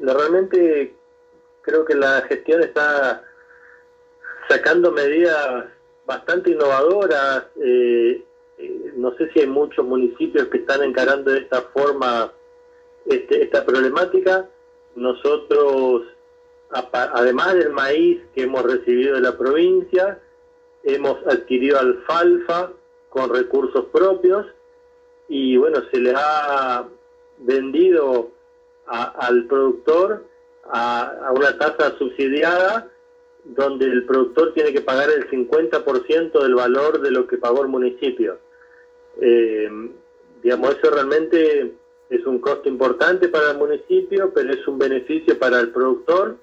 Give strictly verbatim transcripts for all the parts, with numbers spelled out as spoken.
la, realmente creo que la gestión está sacando medidas bastante innovadoras. Eh, eh, no sé si hay muchos municipios que están encarando de esta forma este, esta problemática. Nosotros, además del maíz que hemos recibido de la provincia, hemos adquirido alfalfa con recursos propios y bueno, se le ha vendido a, al productor a, a una tasa subsidiada, donde el productor tiene que pagar el cincuenta por ciento del valor de lo que pagó el municipio. Eh, digamos, eso realmente es un costo importante para el municipio, pero es un beneficio para el productor.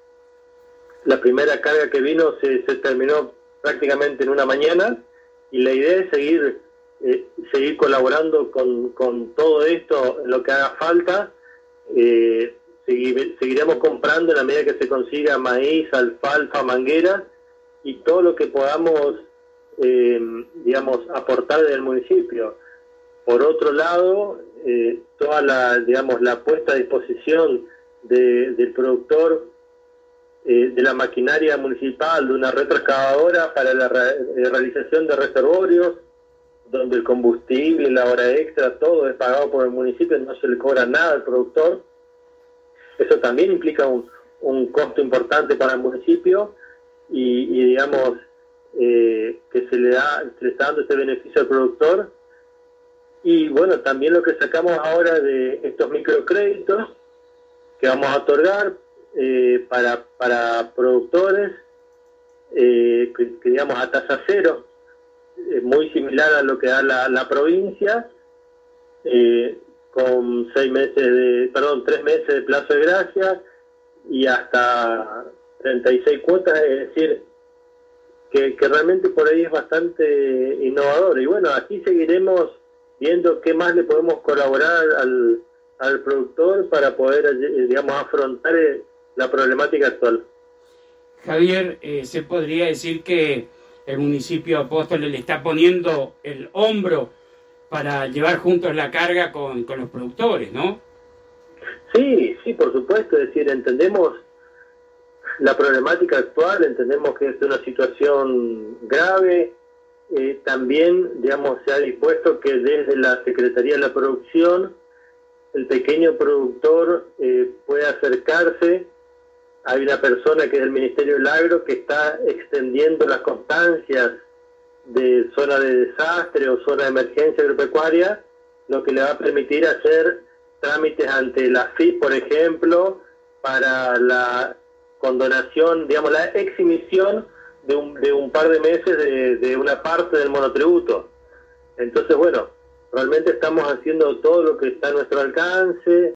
La primera carga que vino se, se terminó prácticamente en una mañana, y la idea es seguir eh, seguir colaborando con, con todo esto en lo que haga falta. Eh, seguir, seguiremos comprando en la medida que se consiga maíz, alfalfa, manguera y todo lo que podamos eh, digamos aportar del municipio. Por otro lado, eh, toda la digamos la puesta a disposición de, del productor eh, de la maquinaria municipal, de una retroexcavadora para la re realización de reservorios, donde el combustible, la hora extra, todo es pagado por el municipio, no se le cobra nada al productor. Eso también implica un, un costo importante para el municipio y, y digamos, eh, que se le, da, se le está dando este beneficio al productor. Y bueno, también lo que sacamos ahora de estos microcréditos que vamos a otorgar eh, para, para productores, eh, que, que digamos a tasa cero, eh, muy similar a lo que da la, la provincia, eh, con seis meses de, perdón, tres meses de plazo de gracia y hasta treinta y seis cuotas, es decir, que, que realmente por ahí es bastante innovador. Y bueno, aquí seguiremos viendo qué más le podemos colaborar al, al productor para poder, digamos, afrontar la problemática actual. Javier, eh, se podría decir que el municipio Apóstoles le está poniendo el hombro para llevar juntos la carga con, con los productores, ¿no? Sí, sí, por supuesto. Es decir, entendemos la problemática actual, entendemos que es una situación grave. Eh, también, digamos, se ha dispuesto que desde la Secretaría de la Producción el pequeño productor eh, pueda acercarse. Hay una persona que es del Ministerio del Agro que está extendiendo las constancias de zona de desastre o zona de emergencia agropecuaria, lo que le va a permitir hacer trámites ante la F I P, por ejemplo, para la condonación, digamos, la eximisión de un, de un par de meses de, de una parte del monotributo. Entonces, bueno, realmente estamos haciendo todo lo que está a nuestro alcance.